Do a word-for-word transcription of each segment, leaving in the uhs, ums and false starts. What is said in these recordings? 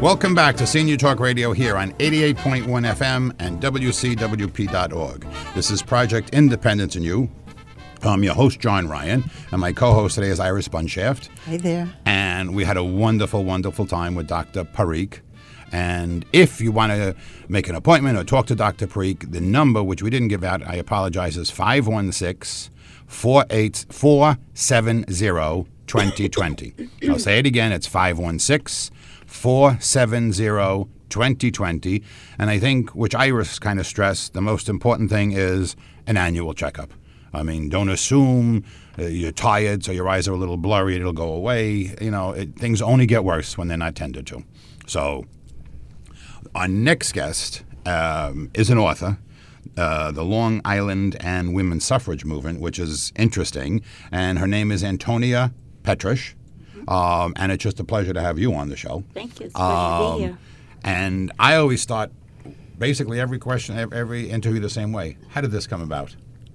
Welcome back to Senior Talk Radio here on eighty-eight point one F M and W C W P dot org. This is Project Independence in You. I'm your host, John Ryan, and my co-host today is Iris Bunshaft. Hi there. And we had a wonderful, wonderful time with Doctor Parikh. And if you want to make an appointment or talk to Doctor Parikh, the number, which we didn't give out, I apologize, is five one six, four eight four seven zero, two zero two zero. I'll say it again. It's five one six, four seven zero, two zero two zero. And I think, which Iris kind of stressed, the most important thing is an annual checkup. I mean, don't assume uh, you're tired, so your eyes are a little blurry, it'll go away. You know, it, things only get worse when they're not tended to. So our next guest um, is an author, uh, the Long Island and Women's Suffrage Movement, which is interesting. And her name is Antonia Petrish. Um, and it's just a pleasure to have you on the show. Thank you. It's a pleasure um, to be here. And I always start basically every question, every interview the same way. How did this come about?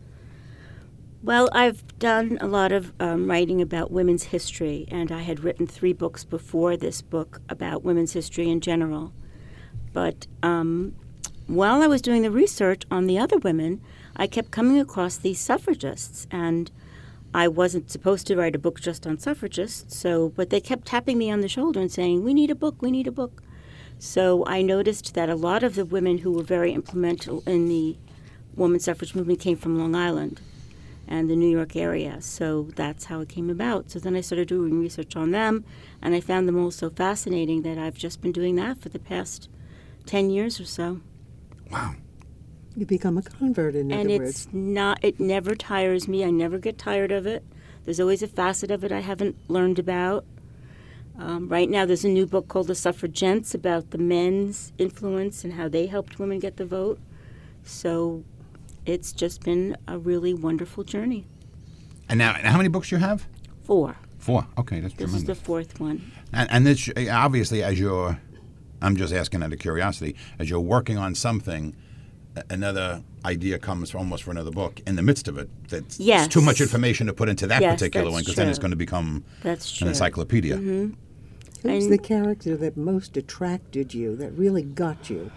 Well, I've done a lot of um, writing about women's history, and I had written three books before this book about women's history in general. But um, while I was doing the research on the other women, I kept coming across these suffragists, and I wasn't supposed to write a book just on suffragists, so but they kept tapping me on the shoulder and saying, we need a book, we need a book. So I noticed that a lot of the women who were very influential in the women's suffrage movement came from Long Island and the New York area. So that's how it came about. So then I started doing research on them, and I found them all so fascinating that I've just been doing that for the past ten years or so. Wow. You become a convert, in and other words. it's not, it never tires me. I never get tired of it. There's always a facet of it I haven't learned about. Um, right now there's a new book called The Suffragents about the men's influence and how they helped women get the vote. So it's just been a really wonderful journey. And now, how many books do you have? Four. Four. Okay, that's This tremendous. is the fourth one. And, and this, obviously, as you're, I'm just asking out of curiosity, as you're working on something, another idea comes almost for another book in the midst of it. That's Yes. it's too much information to put into that Yes, particular that's one, because then it's true. going to become That's an true. encyclopedia. Mm-hmm. Who's And- the character that most attracted you, that really got you?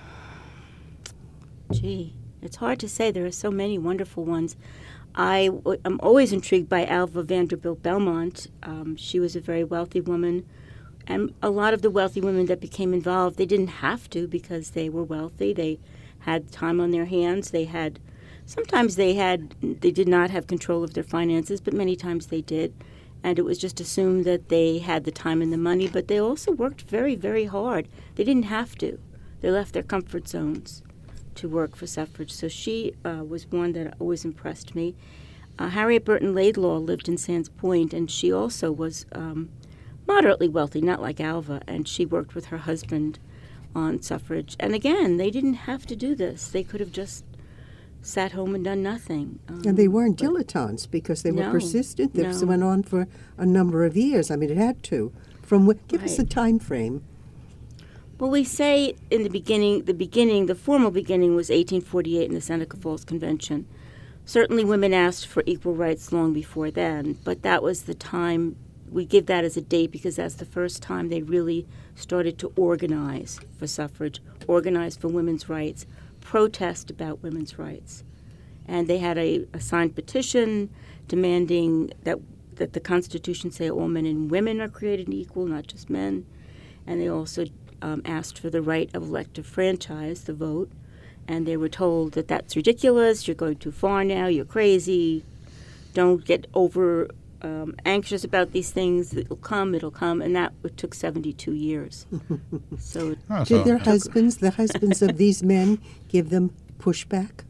Gee, it's hard to say. There are so many wonderful ones. I, am always intrigued by Alva Vanderbilt Belmont. Um, she was a very wealthy woman. And a lot of the wealthy women that became involved, they didn't have to because they were wealthy. They had time on their hands. They had, sometimes they had, they did not have control of their finances, but many times they did. And it was just assumed that they had the time and the money, but they also worked very, very hard. They didn't have to. They left their comfort zones to work for suffrage. So she uh, was one that always impressed me. Uh, Harriet Burton Laidlaw lived in Sands Point, and she also was um, moderately wealthy, not like Alva, and she worked with her husband on suffrage. And again, they didn't have to do this. They could have just sat home and done nothing. Um, And they weren't but- dilettantes because they were No, persistent. This no. went on for a number of years. I mean, it had to. From wh- Give us a Right. time frame. Well, we say in the beginning, the beginning, the formal beginning was eighteen forty-eight in the Seneca Falls Convention. Certainly women asked for equal rights long before then, but that was the time, we give that as a date because that's the first time they really started to organize for suffrage, organize for women's rights, protest about women's rights. And they had a, a signed petition demanding that, that the Constitution say all men and women are created equal, not just men. And they also um, asked for the right of elective franchise, the vote. And they were told that that's ridiculous, you're going too far now, you're crazy, don't get over um, anxious about these things, it'll come, it'll come. And that it took seventy-two years. So it Oh, so- Did their husbands, the husbands of these men, give them pushback?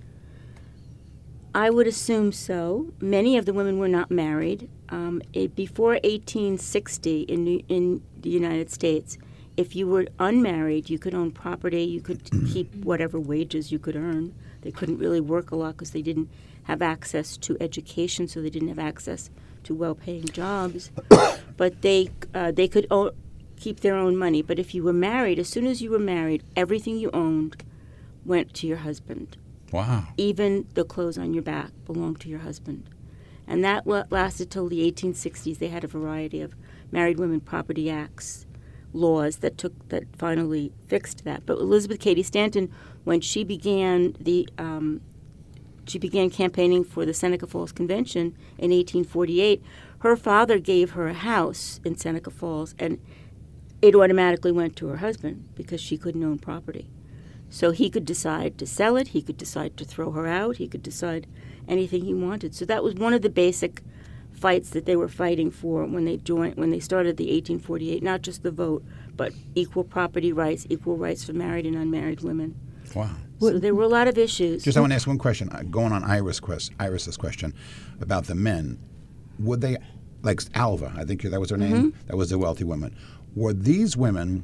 I would assume so. Many of the women were not married. Um, it, before eighteen sixty in, New- in the United States, if you were unmarried, you could own property, you could keep whatever wages you could earn. They couldn't really work a lot because they didn't have access to education, so they didn't have access to well-paying jobs. But they uh, they could own, keep their own money. But if you were married, as soon as you were married, everything you owned went to your husband. Wow. Even the clothes on your back belonged to your husband. And that la- lasted till the eighteen sixties. They had a variety of Married Women Property Acts laws that took that finally fixed that. But Elizabeth Cady Stanton, when she began the um, she began campaigning for the Seneca Falls Convention in eighteen forty-eight, her father gave her a house in Seneca Falls, and it automatically went to her husband because she couldn't own property. So he could decide to sell it, he could decide to throw her out, he could decide anything he wanted. So that was one of the basic fights that they were fighting for when they joined, when they started the eighteen forty-eight, not just the vote, but equal property rights, equal rights for married and unmarried women. Wow. So there were a lot of issues. Just I want to ask one question. Uh, Going on Iris quest, Iris's question about the men, would they, like Alva, I think that was her name, Mm-hmm. that was the wealthy woman. Were these women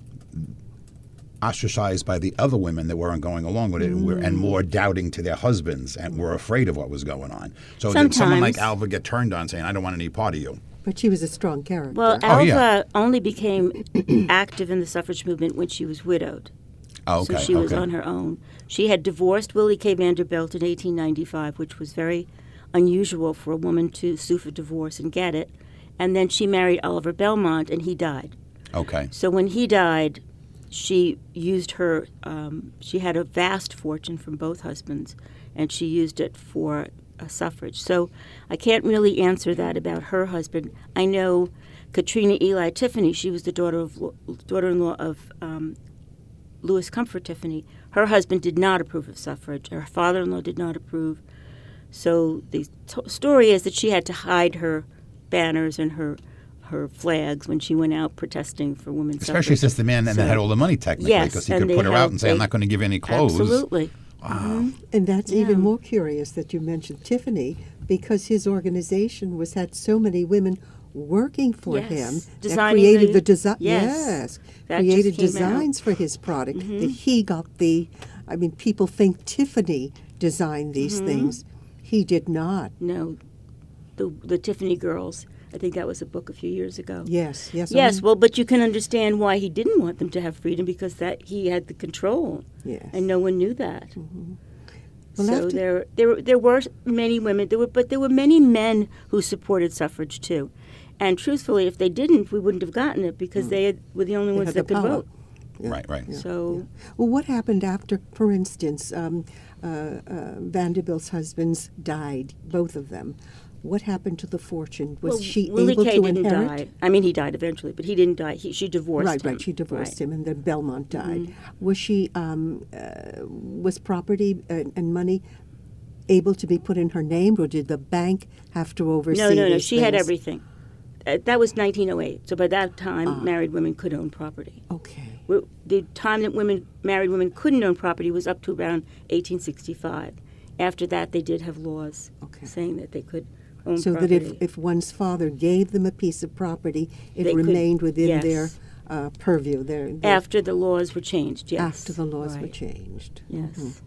ostracized by the other women that weren't going along with it and, were, and more doubting to their husbands and were afraid of what was going on? So did someone like Sometimes. Alva get turned on saying, I don't want any part of you? But she was a strong character. Well, Oh, Alva yeah. only became active in the suffrage movement when she was widowed. Oh, okay, So she was okay. on her own. She had divorced Willie K. Vanderbilt in eighteen ninety-five, which was very unusual for a woman to sue for divorce and get it. And then she married Oliver Belmont, and he died. Okay. So when he died, she used her, um, she had a vast fortune from both husbands, and she used it for uh, suffrage. So I can't really answer that about her husband. I know Katrina Eli Tiffany, she was the daughter of daughter-in-law of um, Louis Comfort Tiffany. Her husband did not approve of suffrage. Her father-in-law did not approve. So the t- story is that she had to hide her banners and her her flags when she went out protesting for women's Especially suffrage. since the man then So- had all the money technically, Yes, because he and could they put her had- out and say, I'm they- not going to give you any clothes. Absolutely. Wow. And that's Yeah. even more curious that you mentioned Tiffany, because his organization was had so many women working for Yes. him that Designing created the- the, design. yes. That just created came out. designs for his product. Mm-hmm. That he got the. I mean, people think Tiffany designed these Mm-hmm. things. He did not. No, the the Tiffany girls. I think that was a book a few years ago. Yes, yes, Yes, um, well, but you can understand why he didn't want them to have freedom, because that he had the control, yes. and no one knew that. Well, so after- there, there, there were many women. There were, but there were many men who supported suffrage too. And truthfully, if they didn't, we wouldn't have gotten it because they had, were the only They ones had that the could power. vote. Yeah. Right, right. So Well, what happened after, for instance, um, uh, uh, Vanderbilt's husbands died, both of them? What happened to the fortune? Was well, she Willie able K. to didn't inherit? die. I mean, he died eventually, but he didn't die. He, she divorced Right, him. right. She divorced Right. Mm-hmm. him, and then Belmont died. Was she um, uh, was property and, and money able to be put in her name, or did the bank have to oversee? No, no, no. these She had things? everything. Uh, that was nineteen oh eight. So by that time, Ah. married women could own property. Okay. W- The time that women, married women, couldn't own property was up to around eighteen sixty-five. After that, they did have laws Okay. saying that they could own So property. that if, if one's father gave them a piece of property, it They could- remained within yes. their uh, purview. Their, their, After the laws were changed, yes. after the laws were Right. changed. Yes.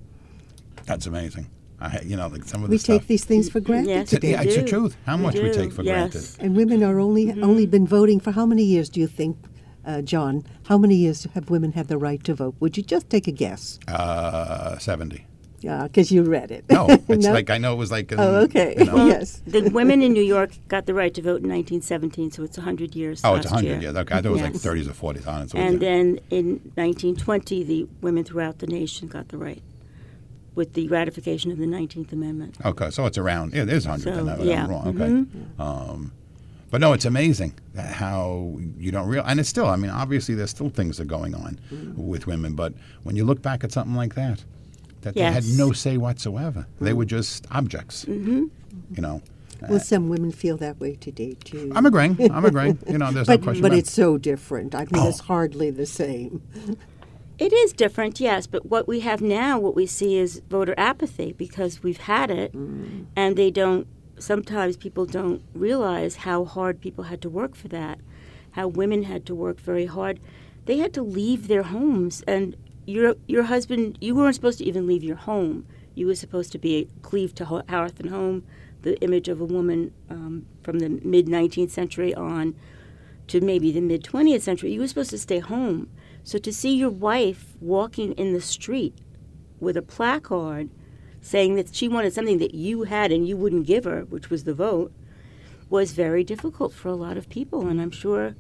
That's amazing. I, you know, like some of the We stuff. take these things for granted Yes, today. Yeah, it's the do. truth. How much we do, take for yes. granted. And women are only Mm-hmm. only been voting for how many years do you think, uh, John? How many years have women had the right to vote? Would you just take a guess? Uh, seventy. Yeah, because you read it. No, it's No? like I know it was like. In, Oh, okay. You know, Yes. The women in New York got the right to vote in nineteen seventeen, so it's one hundred years. oh, it's last a hundred. year. Yeah, okay, I thought it was like Yes. thirties or forties. Honestly, And yeah. then in nineteen twenty, the women throughout the nation got the right with the ratification of the nineteenth Amendment. Okay, so it's around. It is hundred. So, then, I'm yeah. wrong. Okay. Um, but no, it's amazing that how you don't real, and it's still. I mean, obviously, there's still things that are going on with women. But when you look back at something like that, that they had Yes. no say whatsoever. They were just objects. Mm-hmm. You know. Well, some women feel that way today too. I'm agreeing. I'm agreeing. You know, there's but no question. but about it's so different. I mean, Oh. it's hardly the same. It is different, yes, but what we have now, what we see is voter apathy because we've had it, and they don't, sometimes people don't realize how hard people had to work for that, how women had to work very hard. They had to leave their homes, and your your husband, you weren't supposed to even leave your home. You were supposed to be cleaved to ho- hearth and home, the image of a woman um, from the mid-nineteenth century on to maybe the mid-twentieth century. You were supposed to stay home. So to see your wife walking in the street with a placard saying that she wanted something that you had and you wouldn't give her, which was the vote, was very difficult for a lot of people. And I'm sure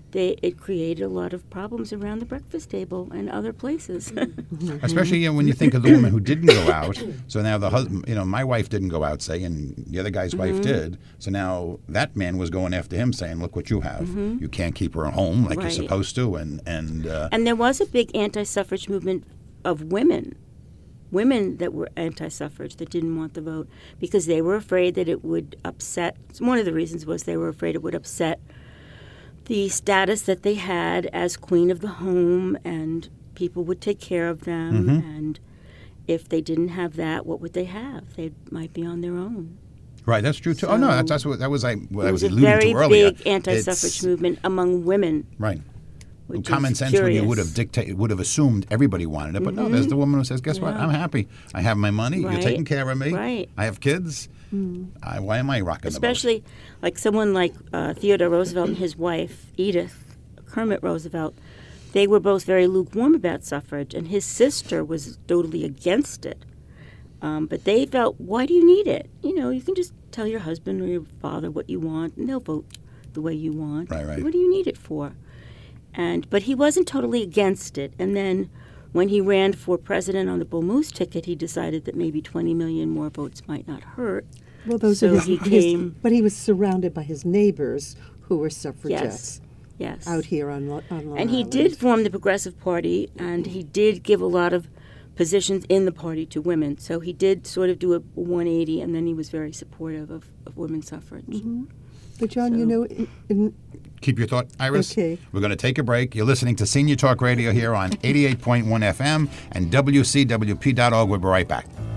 they it created a lot of problems around the breakfast table and other places. Especially you know, when you think of the woman who didn't go out. So now the husband, you know, my wife didn't go out, say, and the other guy's Mm-hmm. wife did. So now that man was going after him, saying, "Look what you have. You can't keep her at home like Mm-hmm. Right. you're supposed to." And and uh, And there was a big anti-suffrage movement of women, women that were anti-suffrage that didn't want the vote because they were afraid that it would upset. One of the reasons was they were afraid it would upset the status that they had as queen of the home, and people would take care of them. Mm-hmm. And if they didn't have that, what would they have? They might be on their own. right, that's true too. oh no, So- that's, that's what that was. I what I It was was a alluding very to earlier. big anti-suffrage It's- movement among women. Right. Which Common is sense would you curious. would have dictated would have assumed everybody wanted it, but no, there's the woman who says, "Guess what? Yeah. I'm happy. I have my money. You're Right. taking care of me. Right. I have kids. I, why am I rocking Especially like someone like uh, Theodore Roosevelt and his wife, Edith Kermit Roosevelt, they were both very lukewarm about suffrage, and his sister was totally against it. Um, but they felt, why do you need it? You know, you can just tell your husband or your father what you want, and they'll vote the way you want. Right, right. What do you need it for? And but he wasn't totally against it. And then when he ran for president on the Bull Moose ticket, he decided that maybe twenty million more votes might not hurt. Well, those So are his, he his- came- but he was surrounded by his neighbors who were suffragettes Yes. out here on, Lo- on Long And he Island. did form the Progressive Party, and he did give a lot of positions in the party to women. So he did sort of do a one eighty, and then he was very supportive of, of women's suffrage. Mm-hmm. But John, you So- know, in, in, Keep your thought, Iris. Okay. We're going to take a break. You're listening to Senior Talk Radio here on eighty-eight point one F M and W C W P dot org. We'll be right back.